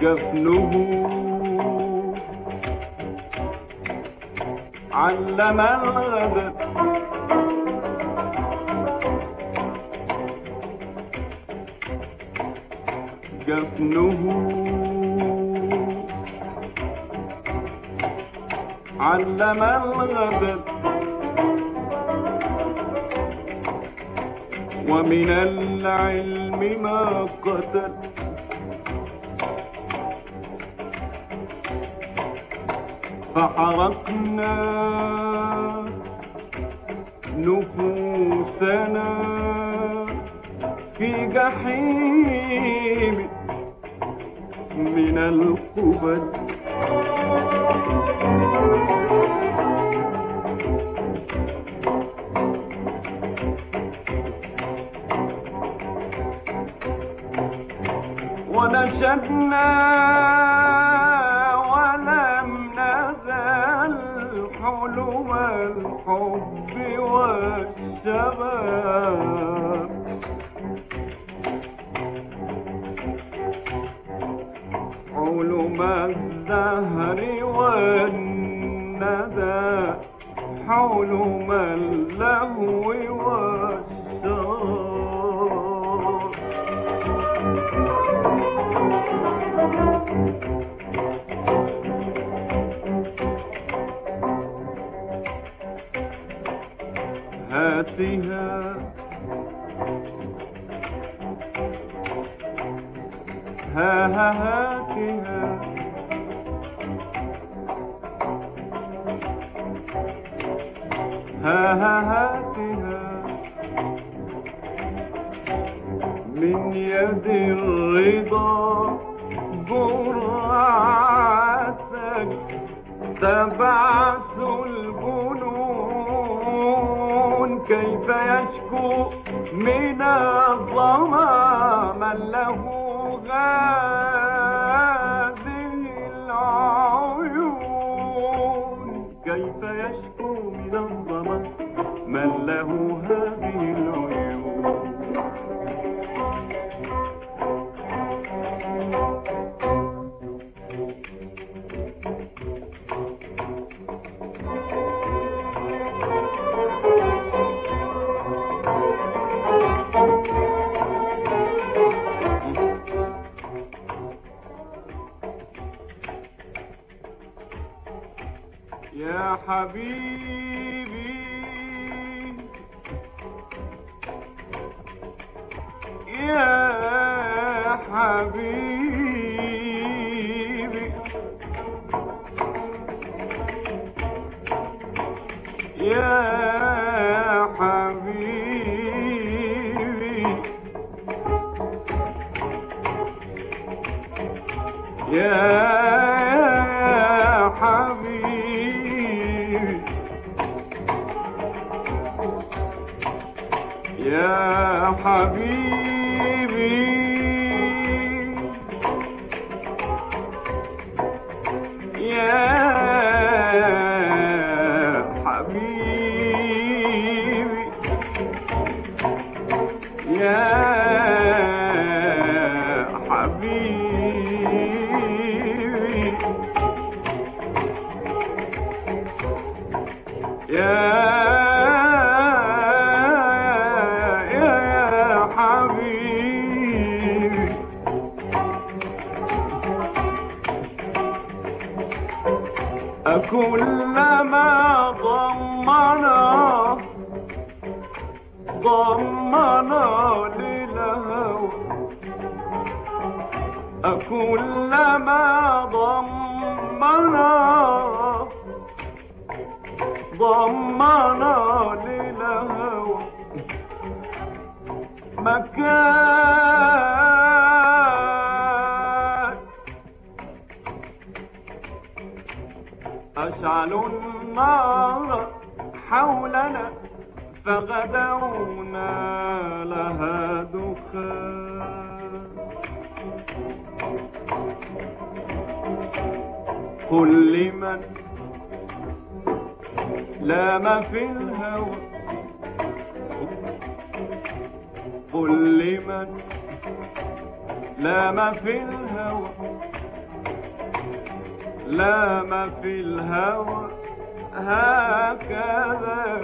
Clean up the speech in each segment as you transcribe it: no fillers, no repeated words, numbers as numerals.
جفنه علم الغدر جفنه علم الغدر ومن العلم ما قتل فحرقنا نفوسنا في جحيم من القبل ونشدنا ولم نزل حلم الحب والشباب حلم الزهر والندى حلم اللهو والشراب هاتها هاتها هاتها من يد الرضا جرعتك تبعث الجنون كيف يشكو من الظما من له هذه العيون كيف يشكو من الظما من له هذه العيون يا حبيبي يا حبيبي يا حبيبي يا يا حبيبي يا حبيبي يا حبيبي يا كلما ضمنا للهوى كلما ضمنا للهوى مكان أشعلوا النار حولنا فغدونا لها دخان قل لمن لام في الهوى قل لمن لام في الهوى لا ما في الهوى هكذا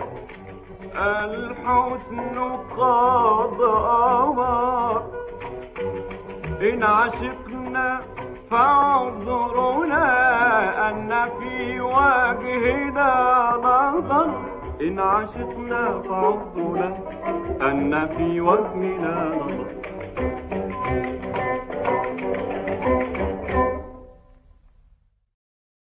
الحسن قد أمر. إن عشقنا فاعذرنا أن في وجهنا نظر. إن عشقنا فاعذرنا أن في وجهنا نظر.